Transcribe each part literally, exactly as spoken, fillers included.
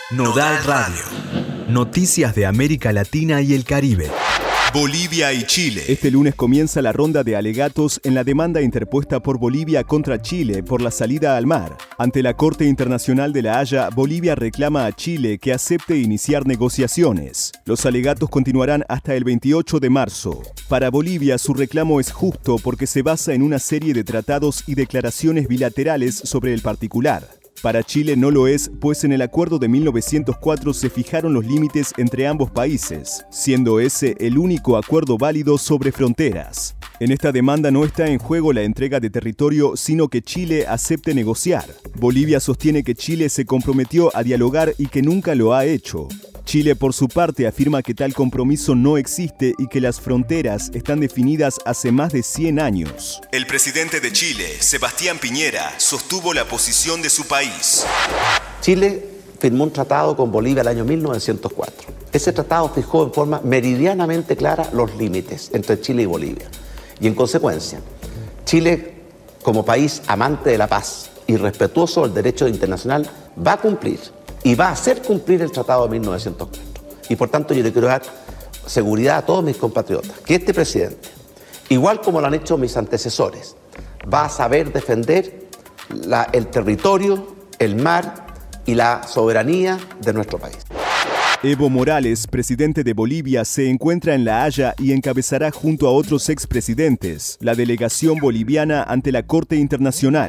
Nodal Radio. Noticias de América Latina y el Caribe. Bolivia y Chile. Este lunes comienza la ronda de alegatos en la demanda interpuesta por Bolivia contra Chile por la salida al mar. Ante la Corte Internacional de La Haya, Bolivia reclama a Chile que acepte iniciar negociaciones. Los alegatos continuarán hasta el veintiocho de marzo. Para Bolivia, su reclamo es justo porque se basa en una serie de tratados y declaraciones bilaterales sobre el particular. Para Chile no lo es, pues en el acuerdo de mil novecientos cuatro se fijaron los límites entre ambos países, siendo ese el único acuerdo válido sobre fronteras. En esta demanda no está en juego la entrega de territorio, sino que Chile acepte negociar. Bolivia sostiene que Chile se comprometió a dialogar y que nunca lo ha hecho. Chile, por su parte, afirma que tal compromiso no existe y que las fronteras están definidas hace más de cien años. El presidente de Chile, Sebastián Piñera, sostuvo la posición de su país. Chile firmó un tratado con Bolivia el año mil novecientos cuatro. Ese tratado fijó en forma meridianamente clara los límites entre Chile y Bolivia. Y en consecuencia, Chile, como país amante de la paz y respetuoso del derecho internacional, va a cumplir y va a hacer cumplir el Tratado de mil novecientos cuatro. Y por tanto yo le quiero dar seguridad a todos mis compatriotas que este presidente, igual como lo han hecho mis antecesores, va a saber defender la, el territorio, el mar y la soberanía de nuestro país. Evo Morales, presidente de Bolivia, se encuentra en La Haya y encabezará junto a otros expresidentes la delegación boliviana ante la Corte Internacional.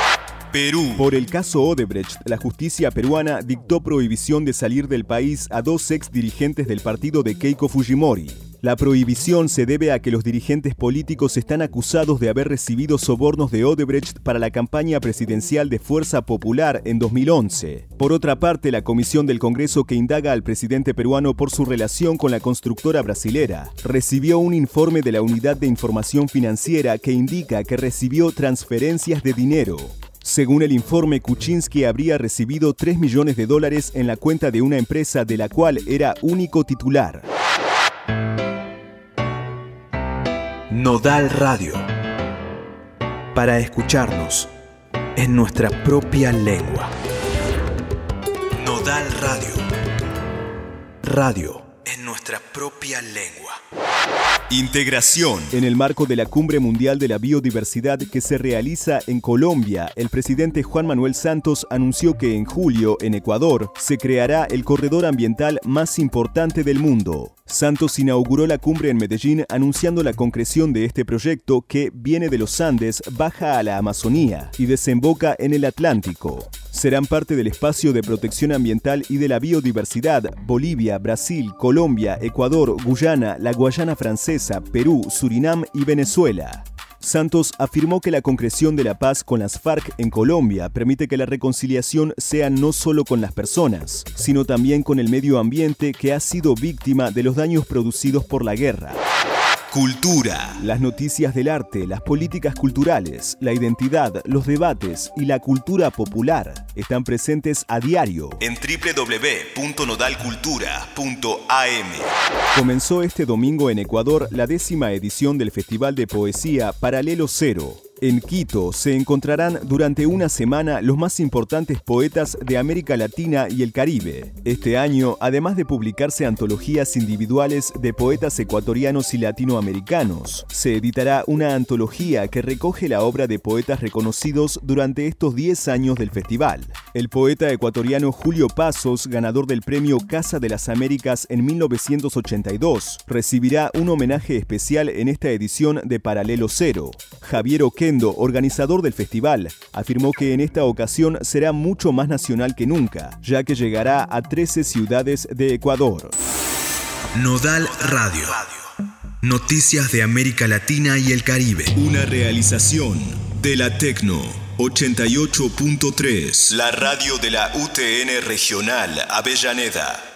Perú. Por el caso Odebrecht, la justicia peruana dictó prohibición de salir del país a dos ex dirigentes del partido de Keiko Fujimori. La prohibición se debe a que los dirigentes políticos están acusados de haber recibido sobornos de Odebrecht para la campaña presidencial de Fuerza Popular en dos mil once. Por otra parte, la comisión del Congreso que indaga al presidente peruano por su relación con la constructora brasilera recibió un informe de la Unidad de Información Financiera que indica que recibió transferencias de dinero. Según el informe, Kuczynski habría recibido tres millones de dólares en la cuenta de una empresa de la cual era único titular. Nodal Radio. Para escucharnos en nuestra propia lengua. Nodal Radio. Radio en nuestra propia lengua. Integración. En el marco de la Cumbre Mundial de la Biodiversidad que se realiza en Colombia, el presidente Juan Manuel Santos anunció que en julio, en Ecuador, se creará el corredor ambiental más importante del mundo. Santos inauguró la cumbre en Medellín anunciando la concreción de este proyecto que viene de los Andes, baja a la Amazonía y desemboca en el Atlántico. Serán parte del espacio de protección ambiental y de la biodiversidad Bolivia, Brasil, Colombia, Ecuador, Guyana, la Guayana Francesa, Perú, Surinam y Venezuela. Santos afirmó que la concreción de la paz con las FARC en Colombia permite que la reconciliación sea no solo con las personas, sino también con el medio ambiente que ha sido víctima de los daños producidos por la guerra. Cultura. Las noticias del arte, las políticas culturales, la identidad, los debates y la cultura popular están presentes a diario en doble u doble u doble u punto nodal cultura punto a m. Comenzó este domingo en Ecuador la décima edición del Festival de Poesía Paralelo Cero. En Quito se encontrarán durante una semana los más importantes poetas de América Latina y el Caribe. Este año, además de publicarse antologías individuales de poetas ecuatorianos y latinoamericanos, se editará una antología que recoge la obra de poetas reconocidos durante estos diez años del festival. El poeta ecuatoriano Julio Pasos, ganador del premio Casa de las Américas en mil novecientos ochenta y dos, recibirá un homenaje especial en esta edición de Paralelo Cero. Javier Oquendo, organizador del festival, afirmó que en esta ocasión será mucho más nacional que nunca, ya que llegará a trece ciudades de Ecuador. Nodal Radio. Noticias de América Latina y el Caribe. Una realización de la Tecno ochenta y ocho punto tres. La radio de la U T N Regional Avellaneda.